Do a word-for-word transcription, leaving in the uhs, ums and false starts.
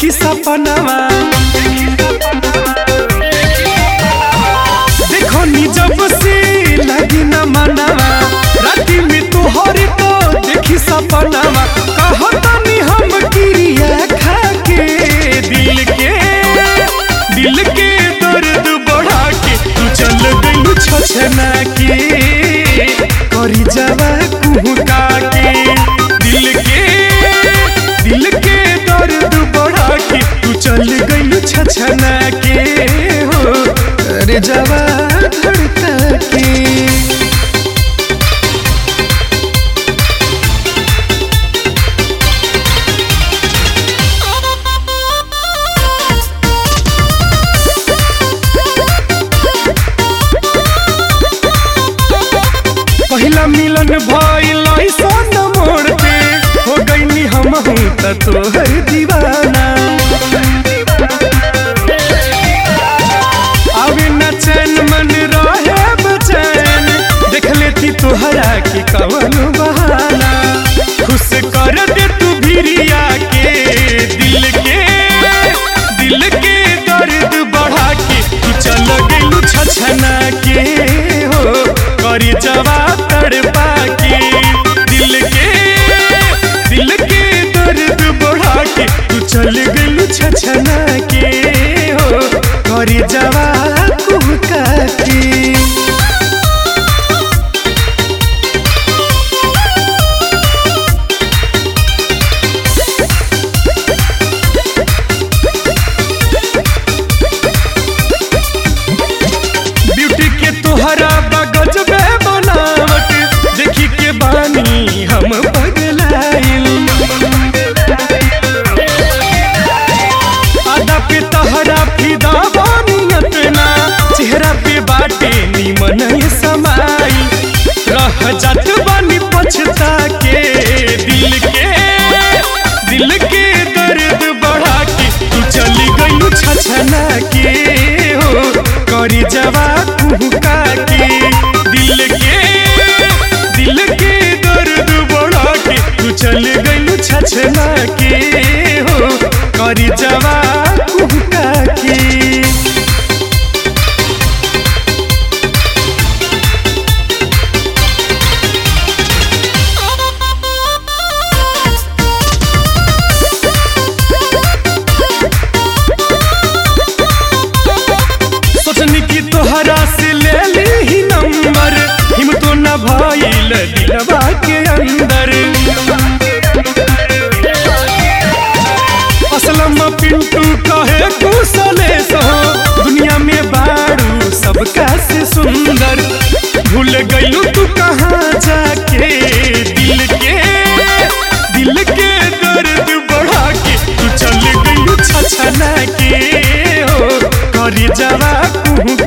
देखी सपनावा देखो नी जब से लगी न मनावा राती में तोहरे तो देखी सपनावा कहतानी हम क्रिया खा के दिल के दिल के दर्द बढ़ा के तू चल गई छछना के करी जावा कुहका के दिल के दिल के दर्द बढ़ा के तू चल गई छछना के हो करे जावा धड़का के। पहला मिलन भइल ऐसन मोड़ पे हो गईनी हमहू त तोहर दीवाना आवे न चैन मन रहे बेचैन देख लेती तोहरा के कवन बहाना खुश कर दे तू भिरिया के दिल के दिल के दर्द बढ़ा के तू चल गइलू छछना के हो करी जवा तड़पा के दिल के दिल के दर्द बढ़ा के तू चल गइलू छछना के हो करी जवा कुहका के। ब्यूटी के तोहरा बगजबे बनावट देखी के बानी हम पगलाइल आधा पे तहरा फिदा बानी अपना चेहरा पे बाटे निमन समाई रह जात बानी पछता के दिल के दिल के दर्द बढ़ा के तू चली गई छछना के हो करी जवा कुहका के दिल के दिल के दर्द बढ़ा के तू चल गई छछना के हो करी जवा कुहका के। सोचनी की तोहरा से ले ली ही नंबर हिम तो न भइल दिलवा के अंदर असलम पिंटू कहे कुशले सो दुनिया में बारू सबका से सुंदर भूल गइलू तू कहाँ जाके दिल के दिल के दर्द बढ़ा के तू चल गइलू छछना के हो करी जावा कुहू